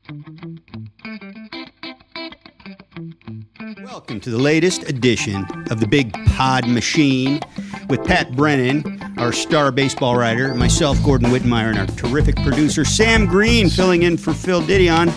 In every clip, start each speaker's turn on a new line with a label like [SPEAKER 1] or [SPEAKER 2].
[SPEAKER 1] Welcome to the latest edition of the Big Pod Machine with Pat Brennan, our star baseball writer, myself, Gordon Whitmire, and our terrific producer, Sam Green, filling in for Phil Didion.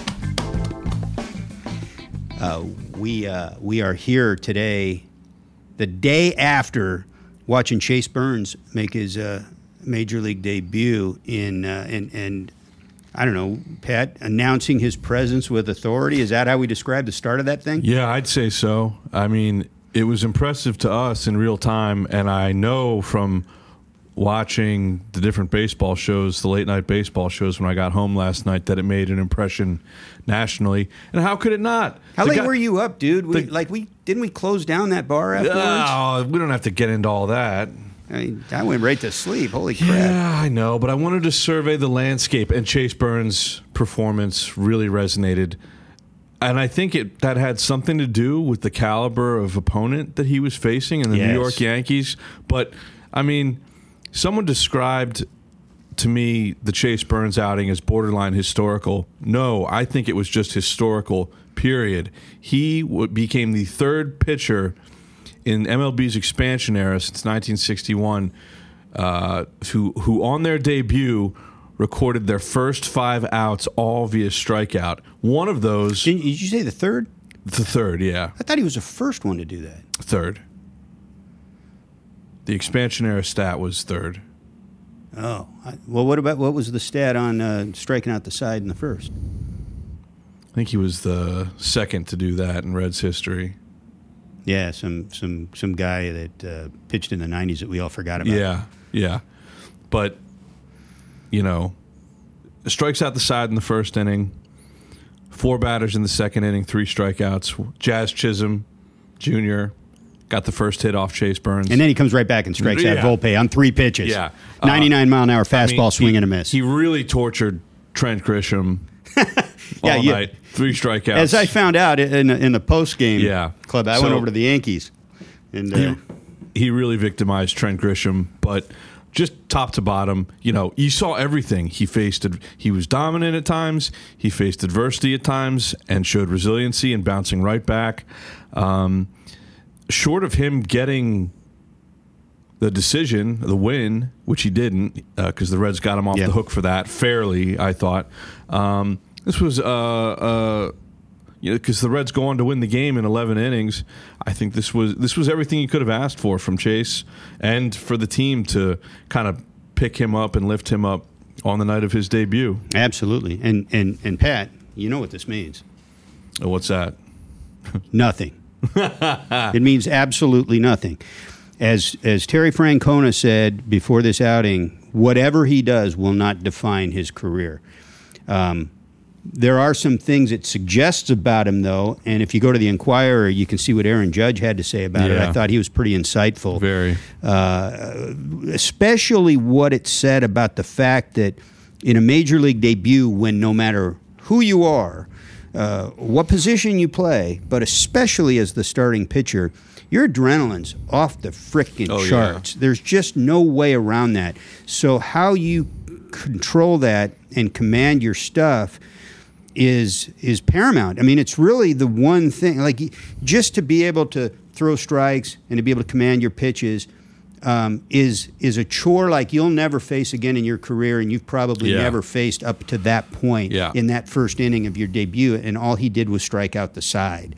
[SPEAKER 1] We are here today, the day after watching Chase Burns make his major league debut and I don't know, Pat, announcing his presence with authority. Is that how we describe the start of that thing?
[SPEAKER 2] Yeah, I'd say so. I mean, it was impressive to us in real time, and I know from watching the different baseball shows, the late-night baseball shows when I got home last night, that it made an impression nationally. And how could it not?
[SPEAKER 1] How late were you up, dude? Didn't we close down that bar afterwards?
[SPEAKER 2] No, we don't have to get into all that.
[SPEAKER 1] I mean, I went right to sleep. Holy crap.
[SPEAKER 2] Yeah, I know, but I wanted to survey the landscape, and Chase Burns' performance really resonated. And I think that had something to do with the caliber of opponent that he was facing in the New York Yankees. But, I mean, someone described to me the Chase Burns outing as borderline historical. No, I think it was just historical, period. He became the third pitcher in MLB's expansion era since 1961, who on their debut recorded their first 5 outs all via strikeout. One of those...
[SPEAKER 1] Did you say the third?
[SPEAKER 2] The third, yeah.
[SPEAKER 1] I thought he was the first one to do that.
[SPEAKER 2] Third. The expansion era stat was third.
[SPEAKER 1] Oh. What was the stat on striking out the side in the first?
[SPEAKER 2] I think he was the second to do that in Reds history.
[SPEAKER 1] Yeah, some guy that pitched in the 90s that we all forgot about.
[SPEAKER 2] Yeah. But, strikes out the side in the first inning, 4 batters in the second inning, 3 strikeouts. Jazz Chisholm Jr. got the first hit off Chase Burns.
[SPEAKER 1] And then he comes right back and strikes out Volpe on 3 pitches.
[SPEAKER 2] Yeah.
[SPEAKER 1] 99-mile-an-hour fastball, swing and a miss.
[SPEAKER 2] He really tortured Trent Grisham all night. 3 strikeouts.
[SPEAKER 1] As I found out in the post-game club, I went over to the Yankees. And
[SPEAKER 2] he really victimized Trent Grisham, but just top to bottom, you saw everything. He was dominant at times, he faced adversity at times, and showed resiliency and bouncing right back. Short of him getting the decision, the win, which he didn't, because the Reds got him off the hook for that fairly, I thought. This was, because the Reds go on to win the game in 11 innings. I think this was everything you could have asked for from Chase, and for the team to kind of pick him up and lift him up on the night of his debut.
[SPEAKER 1] Absolutely, and Pat, you know what this means?
[SPEAKER 2] Oh, what's that?
[SPEAKER 1] Nothing. It means absolutely nothing. As Terry Francona said before this outing, whatever he does will not define his career. There are some things it suggests about him, though, and if you go to the Inquirer, you can see what Aaron Judge had to say about it. I thought he was pretty insightful.
[SPEAKER 2] Very.
[SPEAKER 1] Especially what it said about the fact that in a major league debut, when no matter who you are, what position you play, but especially as the starting pitcher, your adrenaline's off the frickin' charts. Yeah. There's just no way around that. So how you control that and command your stuff is paramount. I mean, it's really the one thing. Like, just to be able to throw strikes and to be able to command your pitches is a chore like you'll never face again in your career, and you've probably never faced up to that point in that first inning of your debut. And all he did was strike out the side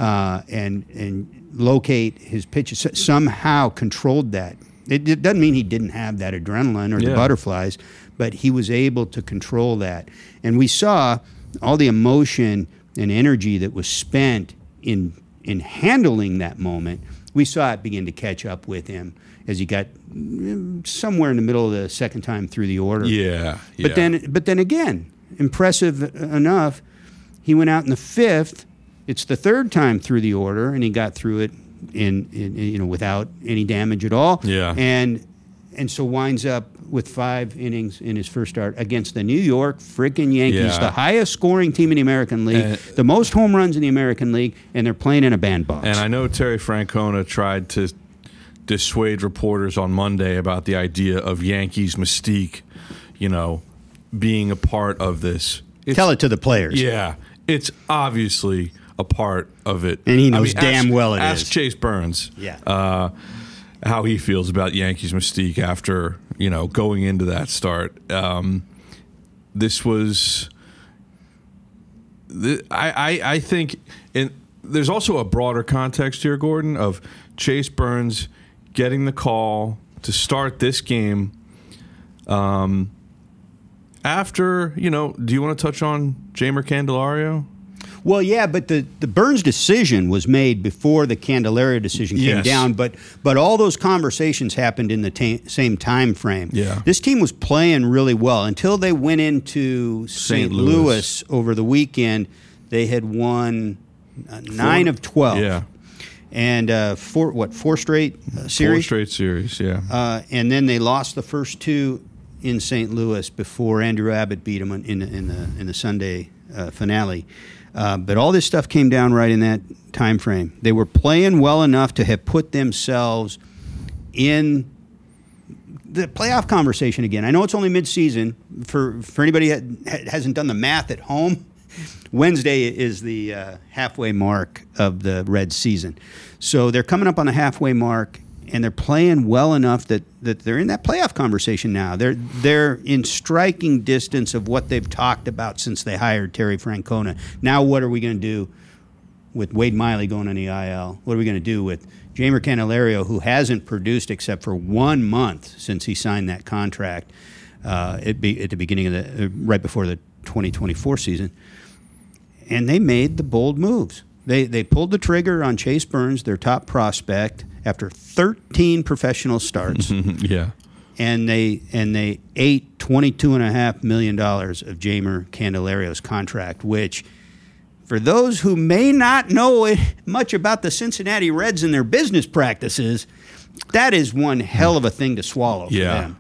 [SPEAKER 1] and locate his pitches. Somehow controlled that. It doesn't mean he didn't have that adrenaline or the butterflies, but he was able to control that. And we saw all the emotion and energy that was spent in handling that moment. We saw it begin to catch up with him as he got somewhere in the middle of the second time through the order. But then again, impressive enough, he went out in the fifth. It's the third time through the order, and he got through it in without any damage at all. And so winds up with 5 innings in his first start against the New York freaking Yankees, the highest scoring team in the American League, the most home runs in the American League, and they're playing in a bandbox.
[SPEAKER 2] And I know Terry Francona tried to dissuade reporters on Monday about the idea of Yankees mystique, being a part of this.
[SPEAKER 1] Tell it to the players.
[SPEAKER 2] Yeah, it's obviously a part of it.
[SPEAKER 1] And he knows damn well it
[SPEAKER 2] ask
[SPEAKER 1] is.
[SPEAKER 2] Chase Burns how he feels about Yankees mystique after, going into that start. This was... I think... there's also a broader context here, Gordon, of Chase Burns getting the call to start this game after, do you want to touch on Jeimer Candelario?
[SPEAKER 1] Well, yeah, but the Burns decision was made before the Candelario decision came down, but all those conversations happened in the same time frame.
[SPEAKER 2] Yeah.
[SPEAKER 1] This team was playing really well until they went into St. Louis over the weekend. They had won 9 of 12.
[SPEAKER 2] Yeah.
[SPEAKER 1] And four straight series?
[SPEAKER 2] 4 straight series, yeah.
[SPEAKER 1] And then they lost the first 2 in St. Louis before Andrew Abbott beat them in the Sunday finale. But all this stuff came down right in that time frame. They were playing well enough to have put themselves in the playoff conversation again. I know it's only mid-season. For anybody that hasn't done the math at home, Wednesday is the halfway mark of the Reds season. So they're coming up on the halfway mark, and they're playing well enough that they're in that playoff conversation now. They're in striking distance of what they've talked about since they hired Terry Francona. Now what are we going to do with Wade Miley going on the IL? What are we going to do with Jeimer Candelario, who hasn't produced except for 1 month since he signed that contract at the beginning of right before the 2024 season? And they made the bold moves. They pulled the trigger on Chase Burns, their top prospect, after 13 professional starts.
[SPEAKER 2] Yeah.
[SPEAKER 1] And they ate $22.5 million of Jeimer Candelario's contract, which, for those who may not know much about the Cincinnati Reds and their business practices, that is one hell of a thing to swallow for them.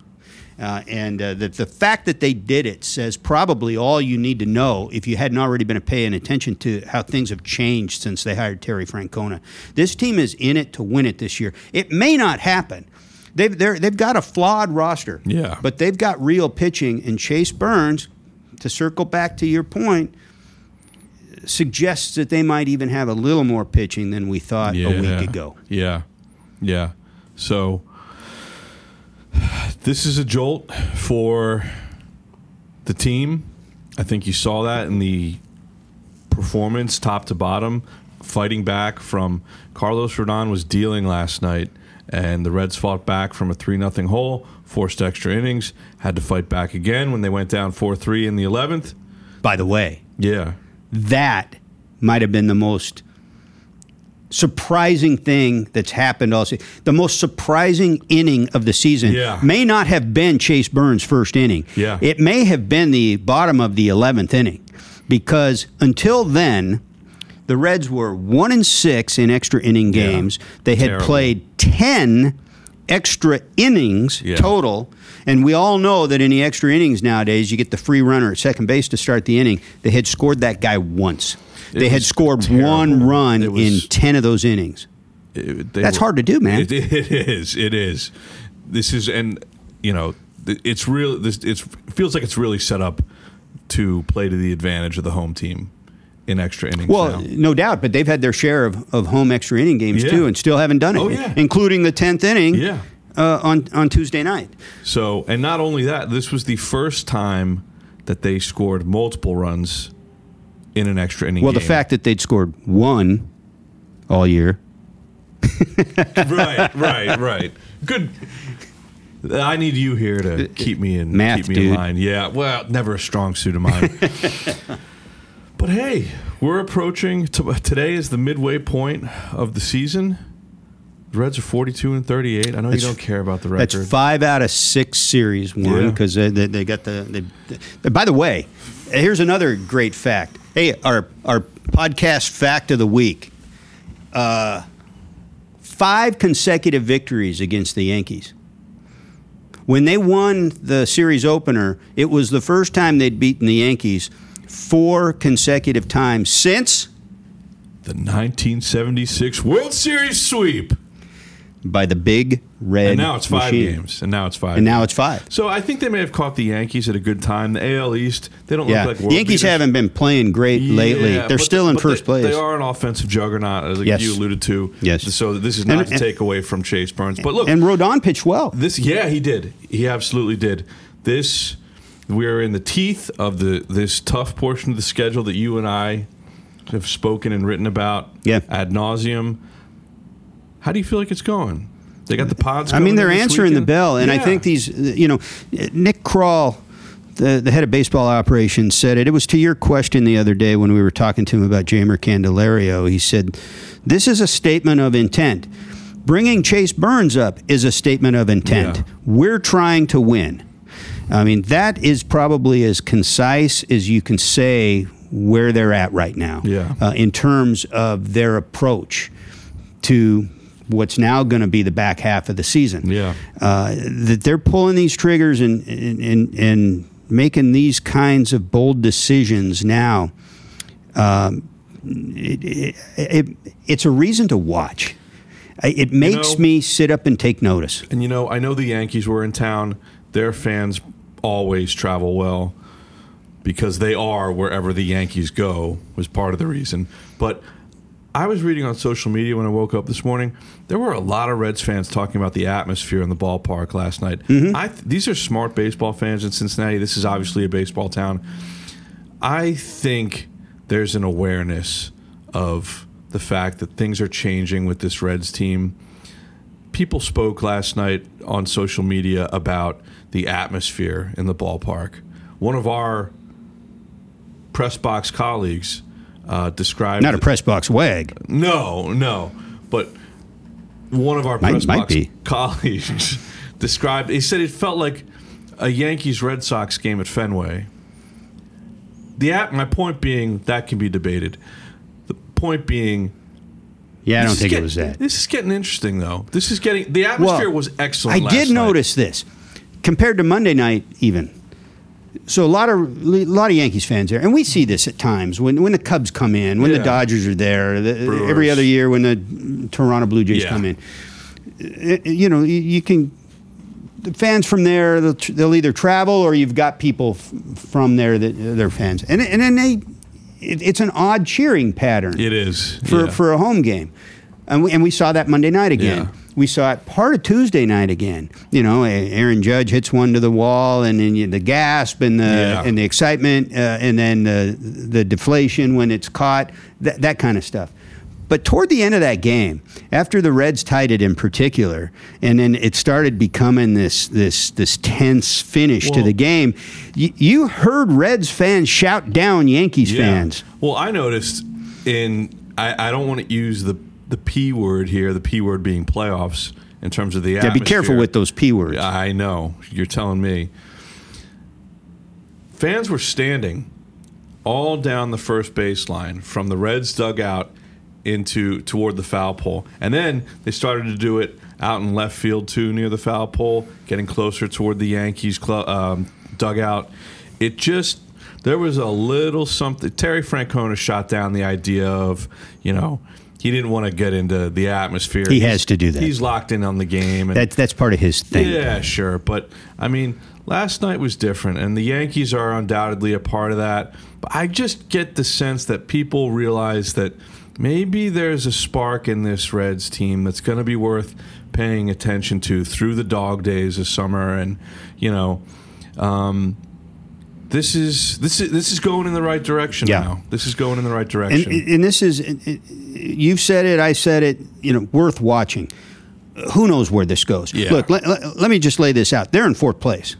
[SPEAKER 1] And the fact that they did it says probably all you need to know if you hadn't already been paying attention to how things have changed since they hired Terry Francona. This team is in it to win it this year. It may not happen. They've got a flawed roster, but they've got real pitching. And Chase Burns, to circle back to your point, suggests that they might even have a little more pitching than we thought a week ago.
[SPEAKER 2] Yeah. So this is a jolt for the team. I think you saw that in the performance, top to bottom, fighting back from Carlos Rodon was dealing last night, and the Reds fought back from a 3-0 hole, forced extra innings, had to fight back again when they went down 4-3 in the 11th.
[SPEAKER 1] By the way, that might have been the most surprising thing that's happened all season. The most surprising inning of the season may not have been Chase Burns' first inning. It may have been the bottom of the 11th inning, because until then, the Reds were 1-6 in extra inning games. They had played 10 extra innings total, and we all know that in the extra innings nowadays, you get the free runner at second base to start the inning. They had scored that guy once. They had scored one run in 10 of those innings. That's hard to do, man.
[SPEAKER 2] It is. This is, and it's real. It feels like it's really set up to play to the advantage of the home team in extra innings.
[SPEAKER 1] Well, no doubt, but they've had their share of home extra inning games too, and still haven't done it, including the 10th inning on Tuesday night.
[SPEAKER 2] So, and not only that, this was the first time that they scored multiple runs in an extra inning game.
[SPEAKER 1] The fact that they'd scored one all year.
[SPEAKER 2] Right. Good. I need you here to keep me in line. Yeah, well, never a strong suit of mine. But hey, we're approaching. Today is the midway point of the season. The Reds are 42-38. I know you don't care about the record.
[SPEAKER 1] That's 5 out of 6 series won because they got the. By the way, here's another great fact. Hey, our podcast fact of the week. 5 consecutive victories against the Yankees. When they won the series opener, it was the first time they'd beaten the Yankees 4 consecutive times since
[SPEAKER 2] the 1976 World Series sweep.
[SPEAKER 1] by the big red
[SPEAKER 2] And now it's 5
[SPEAKER 1] machine.
[SPEAKER 2] games. And now it's 5.
[SPEAKER 1] And now it's 5.
[SPEAKER 2] So I think they may have caught the Yankees at a good time. The AL East, they don't
[SPEAKER 1] Yeah,
[SPEAKER 2] look like world
[SPEAKER 1] the Yankees
[SPEAKER 2] beaters.
[SPEAKER 1] haven't been playing great lately.
[SPEAKER 2] Yeah,
[SPEAKER 1] They're still in first place.
[SPEAKER 2] They are an offensive juggernaut, as
[SPEAKER 1] Yes.
[SPEAKER 2] you alluded to.
[SPEAKER 1] Yes.
[SPEAKER 2] So this is not to take away from Chase Burns. But look,
[SPEAKER 1] And Rodon pitched well.
[SPEAKER 2] he did. He absolutely did. We're in the teeth of this tough portion of the schedule that you and I have spoken and written about ad nauseum. How do you feel like it's going? They got the pods.
[SPEAKER 1] I mean, they're
[SPEAKER 2] this
[SPEAKER 1] answering
[SPEAKER 2] weekend?
[SPEAKER 1] the bell, and I think these, Nick Kroll, the head of baseball operations, said it. It was to your question the other day when we were talking to him about Jamer Candelario. He said, "This is a statement of intent. Bringing Chase Burns up is a statement of intent.
[SPEAKER 2] Yeah.
[SPEAKER 1] We're trying to win." I mean, that is probably as concise as you can say where they're at right now in terms of their approach to what's now going to be the back half of the season. That they're pulling these triggers and making these kinds of bold decisions now. It's a reason to watch. It makes me sit up and take notice.
[SPEAKER 2] And I know the Yankees were in town. Their fans always travel well because they are wherever the Yankees go, was part of the reason. But I was reading on social media when I woke up this morning, there were a lot of Reds fans talking about the atmosphere in the ballpark last night. These are smart baseball fans in Cincinnati. This is obviously a baseball town. I think there's an awareness of the fact that things are changing with this Reds team. People spoke last night on social media about the atmosphere in the ballpark. One of our press box colleagues described...
[SPEAKER 1] Not a press box wag.
[SPEAKER 2] No. But one of our press box colleagues described... He said it felt like a Yankees-Red Sox game at Fenway. My point being, that can be debated. The point being...
[SPEAKER 1] Yeah, I don't think it was that.
[SPEAKER 2] This is getting interesting, though. The atmosphere was excellent last
[SPEAKER 1] night. I did notice this. Compared to Monday night, even. So a lot of Yankees fans there, and we see this at times when the Cubs come in, when the Dodgers are there, every other year when the Toronto Blue Jays come in. You can the fans from there they'll either travel or you've got people from there that they're fans, and then it's an odd cheering pattern.
[SPEAKER 2] It is
[SPEAKER 1] for a home game, and we saw that Monday night again.
[SPEAKER 2] Yeah.
[SPEAKER 1] We saw it part of Tuesday night again. Aaron Judge hits one to the wall, and then the gasp and the excitement, and then the deflation when it's caught, that kind of stuff. But toward the end of that game, after the Reds tied it in particular, and then it started becoming this tense finish to the game, you heard Reds fans shout down Yankees fans.
[SPEAKER 2] Well, I noticed I don't want to use the P word here, the P word being playoffs, in terms of the atmosphere.
[SPEAKER 1] Yeah, be careful with those P words.
[SPEAKER 2] I know. You're telling me. Fans were standing all down the first baseline from the Reds dugout toward the foul pole. And then they started to do it out in left field, too, near the foul pole, getting closer toward the Yankees dugout. There was a little something. Terry Francona shot down the idea of, he didn't want to get into the atmosphere.
[SPEAKER 1] He has to do that.
[SPEAKER 2] He's locked in on the game. And
[SPEAKER 1] that's part of his thing.
[SPEAKER 2] Yeah, sure. But, last night was different, and the Yankees are undoubtedly a part of that. But I just get the sense that people realize that maybe there's a spark in this Reds team that's going to be worth paying attention to through the dog days of summer. And, this is going in the right direction now. This is going in the right direction.
[SPEAKER 1] And this is, you've said it, I said it, worth watching. Who knows where this goes?
[SPEAKER 2] Yeah.
[SPEAKER 1] Look, let me just lay this out. They're in fourth place.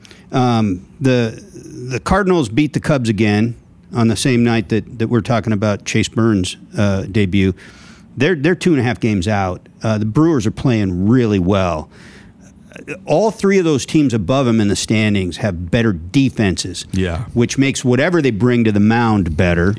[SPEAKER 1] The Cardinals beat the Cubs again on the same night that we're talking about Chase Burns' debut. They're 2.5 games out. The Brewers are playing really well. All three of those teams above them in the standings have better defenses, which makes whatever they bring to the mound better.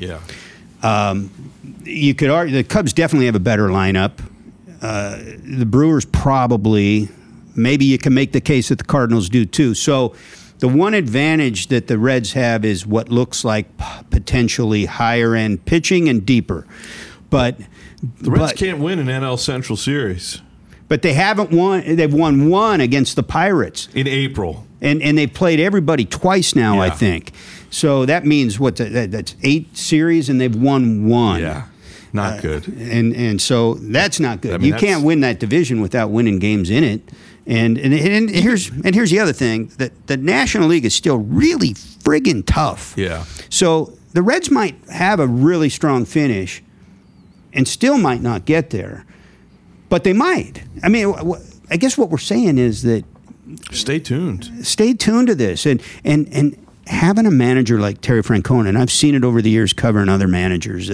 [SPEAKER 1] You could argue the Cubs definitely have a better lineup. The Brewers probably, maybe you can make the case that the Cardinals do too. So the one advantage that the Reds have is what looks like potentially higher end pitching and deeper. But
[SPEAKER 2] the Reds can't win an NL Central Series.
[SPEAKER 1] But they haven't won. They've won one against the Pirates
[SPEAKER 2] in April,
[SPEAKER 1] and they've played everybody twice now.
[SPEAKER 2] Yeah.
[SPEAKER 1] I think. So that means that's 8 series, and they've won 1.
[SPEAKER 2] Yeah, not good.
[SPEAKER 1] And so that's not good.
[SPEAKER 2] I mean,
[SPEAKER 1] you can't win that division without winning games in it. And here's the other thing, that the National League is still really friggin' tough.
[SPEAKER 2] Yeah.
[SPEAKER 1] So the Reds might have a really strong finish and still might not get there, but they might. I mean, I guess what we're saying is that
[SPEAKER 2] Stay tuned
[SPEAKER 1] to this, and having a manager like Terry Francona, and I've seen it over the years covering other managers,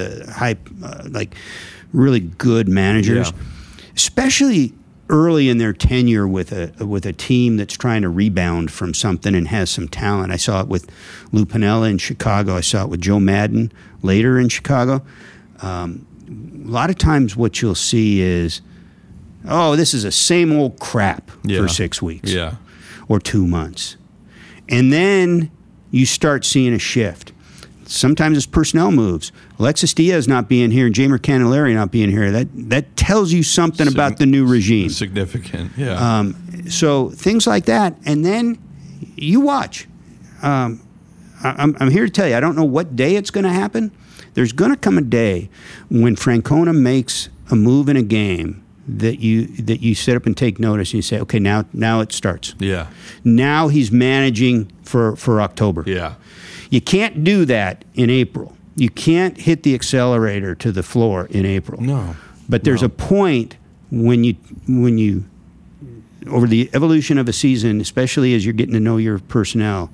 [SPEAKER 1] like really good managers,
[SPEAKER 2] Yeah.
[SPEAKER 1] especially early in their tenure with a team that's trying to rebound from something and has some talent. I saw it with Lou Piniella in Chicago. I saw it with Joe Madden later in Chicago. A lot of times what you'll see is, oh, this is the same old crap for 6 weeks or 2 months. And then you start seeing a shift. Sometimes it's personnel moves. Alexis Diaz not being here and Jeimer Candelario not being here, that tells you something about the new regime.
[SPEAKER 2] Significant, yeah.
[SPEAKER 1] So things like that. And then you watch. I'm here to tell you, I don't know what day it's going to happen. There's going to come a day when Francona makes a move in a game that you sit up and take notice and you say, okay, now it starts.
[SPEAKER 2] Yeah.
[SPEAKER 1] Now he's managing for October.
[SPEAKER 2] Yeah.
[SPEAKER 1] You can't do that in April. You can't hit the accelerator to the floor in April.
[SPEAKER 2] No.
[SPEAKER 1] But there's a point when you over the evolution of a season, especially as you're getting to know your personnel,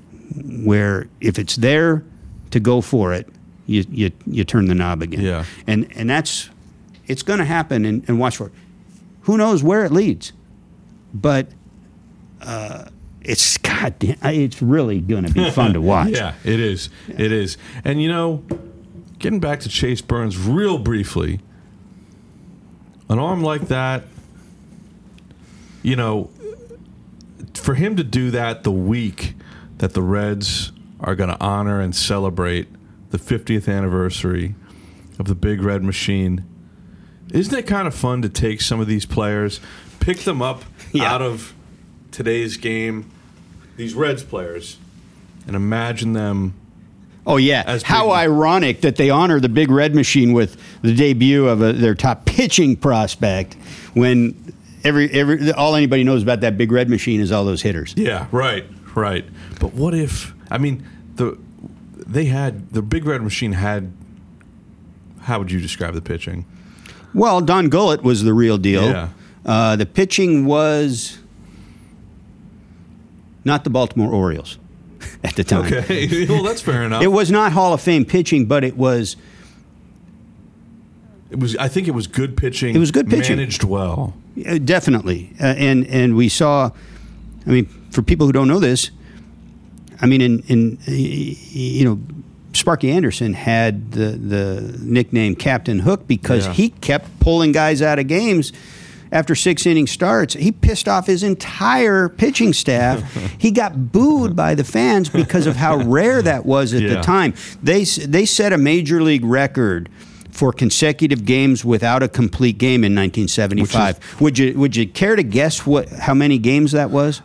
[SPEAKER 1] where if it's there to go for it, you turn the knob again.
[SPEAKER 2] Yeah.
[SPEAKER 1] And it's going to happen, and watch for it. Who knows where it leads? But it's really going to be fun to watch.
[SPEAKER 2] Yeah, it is. Yeah. It is. And, getting back to Chase Burns real briefly, an arm like that, for him to do that the week that the Reds are going to honor and celebrate the 50th anniversary of the Big Red Machine, isn't it kind of fun to take some of these players, pick them up out of today's game, these Reds players, and imagine them?
[SPEAKER 1] Oh, yeah. How ironic that they honor the Big Red Machine with the debut of their top pitching prospect when all anybody knows about that Big Red Machine is all those hitters.
[SPEAKER 2] Yeah, right. But what if, the Big Red Machine had, how would you describe the pitching?
[SPEAKER 1] Well, Don Gullett was the real deal.
[SPEAKER 2] Yeah.
[SPEAKER 1] The pitching was not the Baltimore Orioles at the time.
[SPEAKER 2] Okay, well, that's fair enough.
[SPEAKER 1] It was not Hall of Fame pitching, but it was.
[SPEAKER 2] I think it was good pitching.
[SPEAKER 1] It was good pitching.
[SPEAKER 2] Managed well.
[SPEAKER 1] Definitely. And we saw, for people who don't know this, Sparky Anderson had the nickname Captain Hook because he kept pulling guys out of games after 6 inning starts. He pissed off his entire pitching staff. He got booed by the fans because of how rare that was at the time. They set a major league record for consecutive games without a complete game in 1975. Would you care to guess how many games that was?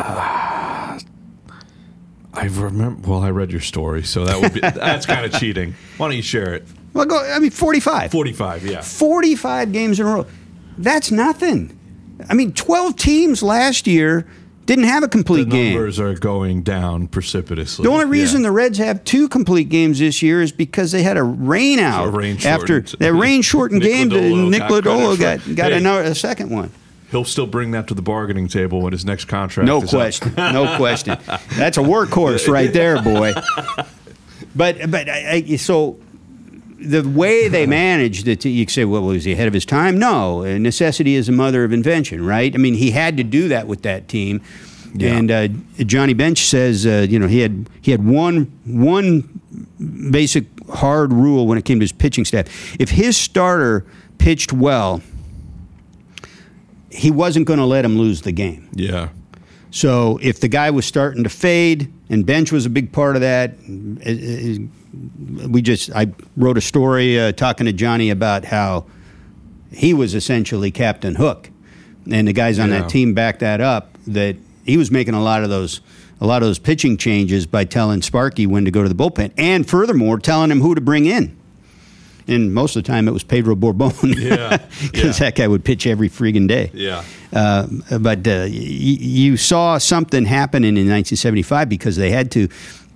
[SPEAKER 2] I remember. Well, I read your story, so that's kind of cheating. Why don't you share it?
[SPEAKER 1] Well, 45.
[SPEAKER 2] 45, yeah.
[SPEAKER 1] 45 games in a row. That's nothing. 12 teams last year didn't have a complete game.
[SPEAKER 2] The numbers are going down precipitously.
[SPEAKER 1] The only reason the Reds have 2 complete games this year is because they had a rain out after that rain-shortened game. Nick Lodolo got a second one.
[SPEAKER 2] He'll still bring that to the bargaining table when his next contract
[SPEAKER 1] No
[SPEAKER 2] is
[SPEAKER 1] question.
[SPEAKER 2] up.
[SPEAKER 1] No question. That's a workhorse right there, boy. But so the way they managed it, you could say, well, was he ahead of his time? No. Necessity is the mother of invention, right? he had to do that with that team. Yeah. And Johnny Bench says, he had one basic hard rule when it came to his pitching staff. If his starter pitched well, he wasn't going to let him lose the game.
[SPEAKER 2] Yeah.
[SPEAKER 1] So if the guy was starting to fade, and Bench was a big part of that, I wrote a story talking to Johnny about how he was essentially Captain Hook and the guys on
[SPEAKER 2] Yeah.
[SPEAKER 1] that team backed that up. That he was making a lot of those pitching changes by telling Sparky when to go to the bullpen, and furthermore, telling him who to bring in. And most of the time, it was Pedro Borbon,
[SPEAKER 2] Yeah,
[SPEAKER 1] because that guy would pitch every friggin' day.
[SPEAKER 2] Yeah.
[SPEAKER 1] But you saw something happening in 1975 because they had to.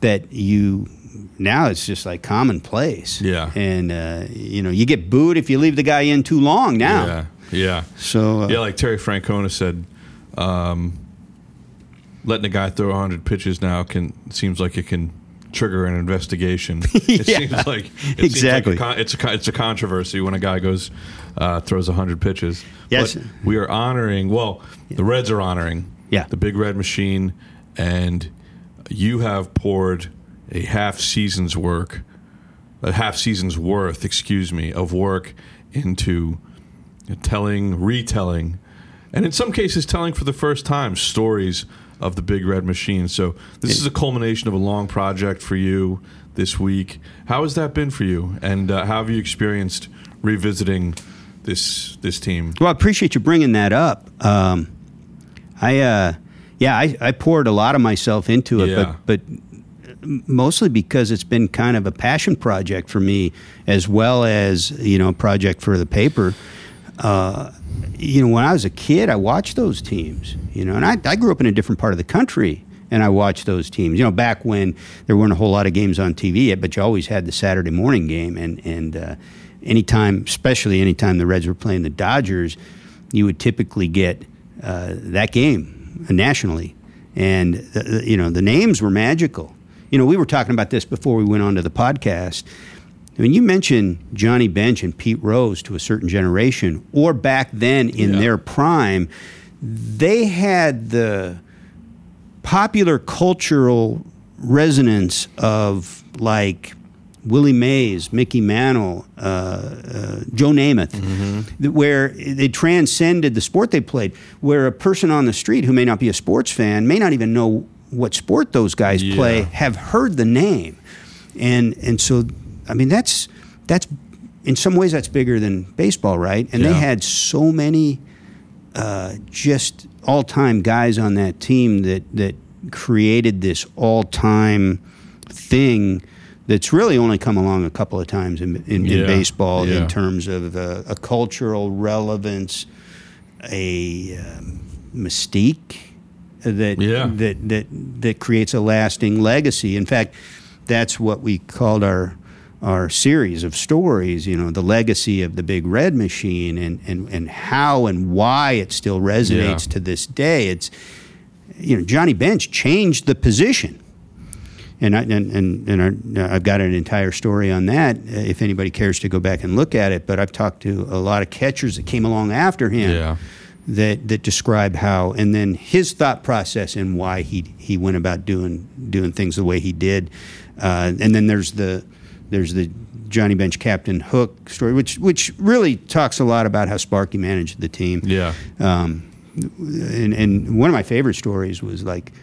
[SPEAKER 1] Now it's just like commonplace.
[SPEAKER 2] Yeah.
[SPEAKER 1] And you get booed if you leave the guy in too long now.
[SPEAKER 2] Yeah. Yeah.
[SPEAKER 1] So
[SPEAKER 2] Like Terry Francona said, letting a guy throw 100 pitches now seems like it can trigger an investigation. It
[SPEAKER 1] Yeah,
[SPEAKER 2] seems like
[SPEAKER 1] exactly.
[SPEAKER 2] it's a controversy when a guy goes throws 100 pitches.
[SPEAKER 1] Yes.
[SPEAKER 2] But we are honoring. Well, the Reds are honoring.
[SPEAKER 1] Yeah.
[SPEAKER 2] The Big Red Machine, and you have poured a half season's worth, of work into retelling, and in some cases telling for the first time stories of the Big Red Machine. So this is a culmination of a long project for you this week. How has that been for you, and how have you experienced revisiting this team?
[SPEAKER 1] Well, I appreciate you bringing that up. I poured a lot of myself into it,
[SPEAKER 2] Yeah.
[SPEAKER 1] but mostly because it's been kind of a passion project for me, as well as a project for the paper. When I was a kid, I watched those teams. And I grew up in a different part of the country, and I watched those teams. Back when there weren't a whole lot of games on TV yet, but you always had the Saturday morning game, and especially anytime the Reds were playing the Dodgers, you would typically get that game nationally, and the names were magical. We were talking about this before we went on to the podcast. When you mention Johnny Bench and Pete Rose to a certain generation, or back then in their prime, they had the popular cultural resonance of like Willie Mays, Mickey Mantle, Joe Namath, where they transcended the sport they played, where a person on the street who may not be a sports fan, may not even know what sport those guys play, have heard the name. And so, I mean, that's in some ways that's bigger than baseball, right? And they had so many just all-time guys on that team that created this all-time thing that's really only come along a couple of times in baseball in terms of a cultural relevance, a mystique that creates a lasting legacy. In fact, that's what we called our series of stories, the legacy of the Big Red Machine, and how and why it still resonates to this day. It's Johnny Bench changed the position. And I've got an entire story on that if anybody cares to go back and look at it. But I've talked to a lot of catchers that came along after him that describe how, and then his thought process and why he went about doing things the way he did. And then there's the Johnny Bench Captain Hook story, which really talks a lot about how Sparky managed the team. Yeah. And one of my favorite stories was like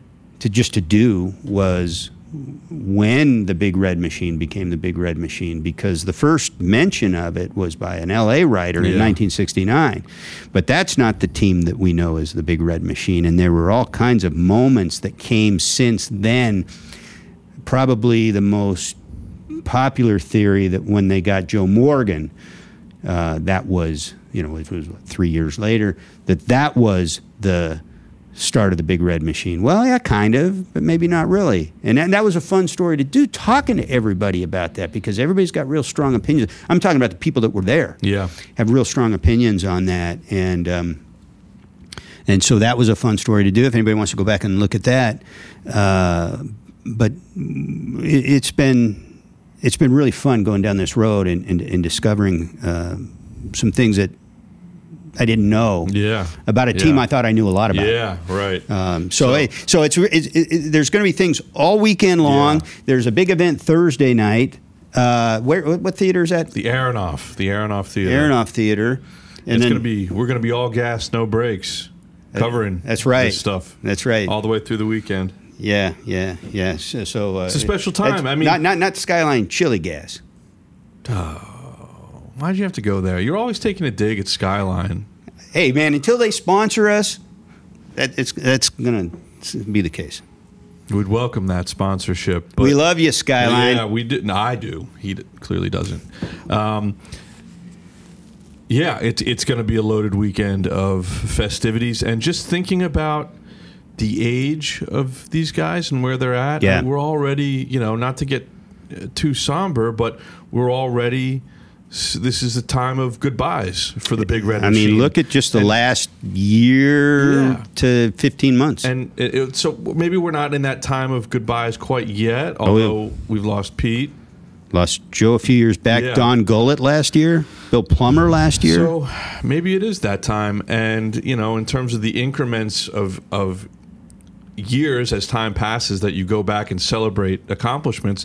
[SPEAKER 1] was when the Big Red Machine became the Big Red Machine, because the first mention of it was by an L.A. writer in 1969. But that's not the team that we know as the Big Red Machine, and there were all kinds of moments that came since then. Probably the most popular theory that when they got Joe Morgan, that was, it was 3 years later, that was the start of the Big Red Machine. Well, yeah, kind of, but maybe not really. And that was a fun story to do, talking to everybody about that, because everybody's got real strong opinions. I'm talking about the people that were there. Yeah. Have real strong opinions on that. And so that was a fun story to do if anybody wants to go back and look at that. But it's been really fun going down this road and discovering some things that I didn't know about a team I thought I knew a lot about. Yeah, right. So there's going to be things all weekend long. Yeah. There's a big event Thursday night. What theater is that?
[SPEAKER 2] The Aronoff Theater.
[SPEAKER 1] Aronoff Theater. And
[SPEAKER 2] we're going to be all gas, no brakes, covering
[SPEAKER 1] that's right.
[SPEAKER 2] this stuff.
[SPEAKER 1] That's right.
[SPEAKER 2] All the way through the weekend.
[SPEAKER 1] Yeah. So
[SPEAKER 2] it's a special time. I mean,
[SPEAKER 1] not Skyline Chili Gas.
[SPEAKER 2] Oh, why'd you have to go there? You're always taking a dig at Skyline.
[SPEAKER 1] hey, man, until they sponsor us, that's going to be the case.
[SPEAKER 2] We'd welcome that sponsorship. But
[SPEAKER 1] we love you, Skyline.
[SPEAKER 2] Yeah, we do. No, I do. He clearly doesn't. Yeah, it's going to be a loaded weekend of festivities, and just thinking about the age of these guys and where they're at.
[SPEAKER 1] Yeah.
[SPEAKER 2] We're already, not to get too somber, but we're already. This is the time of goodbyes for the Big Red Machine.
[SPEAKER 1] I mean, look at just the last year to 15 months.
[SPEAKER 2] And so maybe we're not in that time of goodbyes quite yet, although we've lost Pete.
[SPEAKER 1] Lost Joe a few years back.
[SPEAKER 2] Yeah.
[SPEAKER 1] Don Gullett last year. Bill Plummer last year.
[SPEAKER 2] So maybe it is that time. And, in terms of the increments of years as time passes that you go back and celebrate accomplishments,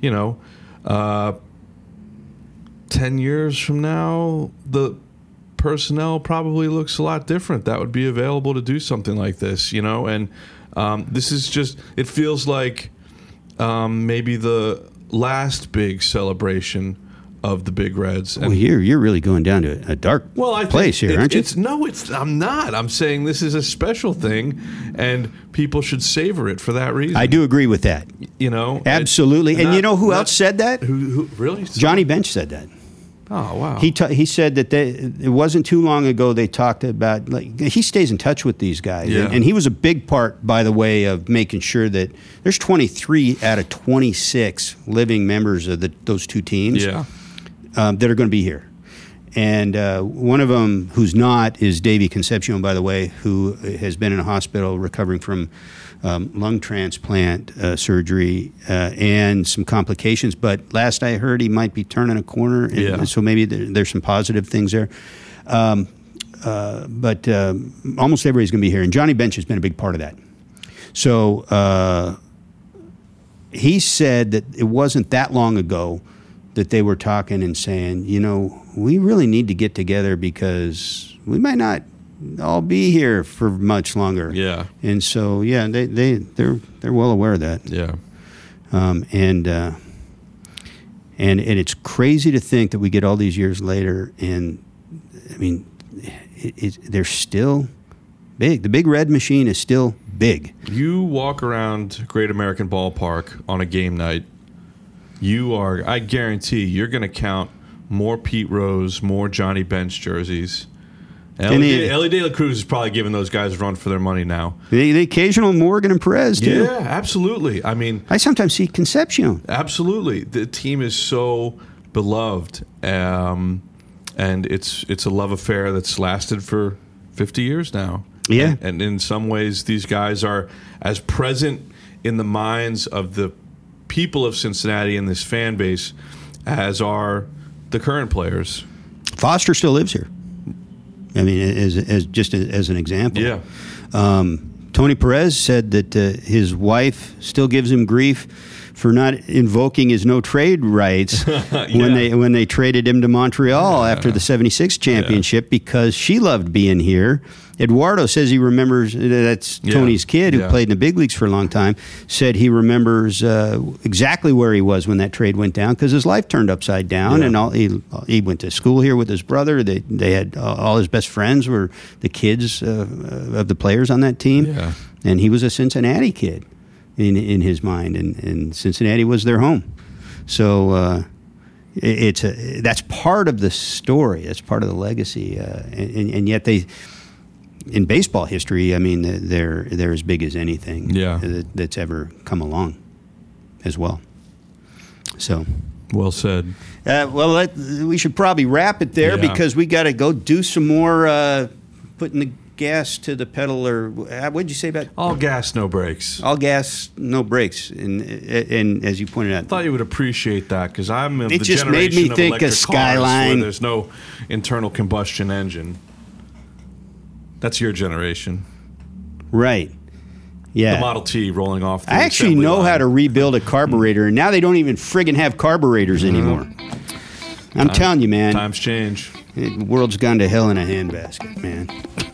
[SPEAKER 2] 10 years from now, the personnel probably looks a lot different. That would be available to do something like this, and this is just, it feels like maybe the last big celebration of the Big Reds. And
[SPEAKER 1] well, you're really going down to a dark place here, aren't you?
[SPEAKER 2] I'm not. I'm saying this is a special thing, and people should savor it for that reason.
[SPEAKER 1] I do agree with that. Absolutely. And you know who else said that?
[SPEAKER 2] Who really?
[SPEAKER 1] Johnny Bench said that.
[SPEAKER 2] Oh, wow.
[SPEAKER 1] He said that it wasn't too long ago they talked about, he stays in touch with these guys.
[SPEAKER 2] Yeah.
[SPEAKER 1] And he was a big part, by the way, of making sure that there's 23 out of 26 living members of those two teams that are going to be here. And one of them who's not is Davey Concepcion, by the way, who has been in a hospital recovering from lung transplant surgery and some complications. But last I heard, he might be turning a corner. And so maybe there's some positive things there. But almost everybody's going to be here. And Johnny Bench has been a big part of that. So he said that it wasn't that long ago that they were talking and saying, we really need to get together because we might not all be here for much longer.
[SPEAKER 2] Yeah.
[SPEAKER 1] And so, they're well aware of that.
[SPEAKER 2] Yeah.
[SPEAKER 1] And it's crazy to think that we get all these years later, and I mean, they're still big. The Big Red Machine is still big.
[SPEAKER 2] You walk around Great American Ballpark on a game night, I guarantee you're going to count more Pete Rose, more Johnny Bench jerseys. Ellie De La Cruz is probably giving those guys a run for their money now.
[SPEAKER 1] The occasional Morgan and Perez, too.
[SPEAKER 2] Yeah, absolutely. I mean,
[SPEAKER 1] I sometimes see Concepcion.
[SPEAKER 2] Absolutely. The team is so beloved, and it's a love affair that's lasted for 50 years now.
[SPEAKER 1] Yeah.
[SPEAKER 2] And in some ways, these guys are as present in the minds of the people of Cincinnati and this fan base as are the current players.
[SPEAKER 1] Foster still lives here. I mean, as an example.
[SPEAKER 2] Yeah.
[SPEAKER 1] Tony Perez said that his wife still gives him grief for not invoking his no trade rights when they traded him to Montreal after the '76 championship because she loved being here. Eduardo says he remembers, that's Tony's kid who played in the big leagues for a long time, said he remembers exactly where he was when that trade went down because his life turned upside down. And he went to school here with his brother. They had all his best friends were the kids of the players on that team.
[SPEAKER 2] Yeah.
[SPEAKER 1] And he was a Cincinnati kid in his mind, and Cincinnati was their home. So that's part of the story. That's part of the legacy. And yet they... In baseball history, I mean, they're as big as anything that's ever come along as well. So,
[SPEAKER 2] well said.
[SPEAKER 1] We should probably wrap it there because we got to go do some more putting the gas to the pedal. Or what did you say about
[SPEAKER 2] all gas, no brakes?
[SPEAKER 1] All gas, no brakes. And as you pointed out,
[SPEAKER 2] I thought you would appreciate that because I'm of the
[SPEAKER 1] just
[SPEAKER 2] generation
[SPEAKER 1] made me
[SPEAKER 2] of
[SPEAKER 1] think
[SPEAKER 2] electric
[SPEAKER 1] of Skyline.
[SPEAKER 2] cars where there's no internal combustion engine. That's your generation.
[SPEAKER 1] Right. Yeah.
[SPEAKER 2] The Model T rolling off the
[SPEAKER 1] I actually
[SPEAKER 2] assembly
[SPEAKER 1] know
[SPEAKER 2] line.
[SPEAKER 1] how to rebuild a carburetor, and now they don't even friggin' have carburetors anymore. I'm telling you, man.
[SPEAKER 2] Times change.
[SPEAKER 1] The world's gone to hell in a handbasket, man.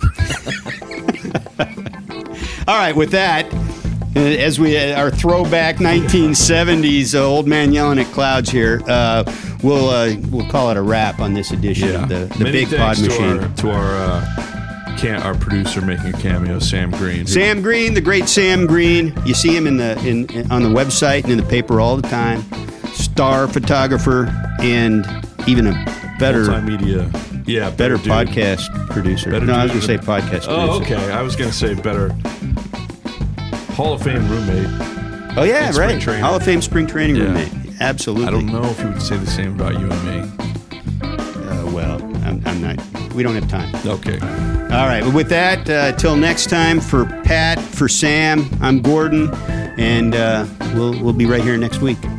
[SPEAKER 1] All right, with that, as our throwback 1970s old man yelling at clouds here, we'll call it a wrap on this edition of the
[SPEAKER 2] Many
[SPEAKER 1] Big Pod
[SPEAKER 2] thanks
[SPEAKER 1] Machine.
[SPEAKER 2] to our our producer making a cameo, Sam Green.
[SPEAKER 1] Sam Green, the great Sam Green. You see him on the website and in the paper all the time. Star photographer and even a better
[SPEAKER 2] multimedia,
[SPEAKER 1] better
[SPEAKER 2] dude.
[SPEAKER 1] podcast producer.
[SPEAKER 2] Better
[SPEAKER 1] I was going
[SPEAKER 2] dude.
[SPEAKER 1] to say podcast
[SPEAKER 2] Oh,
[SPEAKER 1] producer.
[SPEAKER 2] okay. I was going to say better Hall of Fame roommate.
[SPEAKER 1] Oh yeah,
[SPEAKER 2] And spring
[SPEAKER 1] right.
[SPEAKER 2] training.
[SPEAKER 1] Hall of Fame spring training
[SPEAKER 2] Yeah.
[SPEAKER 1] roommate. Absolutely.
[SPEAKER 2] I don't know if you would say the same about you and me.
[SPEAKER 1] Well, I'm not. We don't have time.
[SPEAKER 2] Okay.
[SPEAKER 1] All right. Well, with that, till next time, for Pat, for Sam, I'm Gordon, and we'll be right here next week.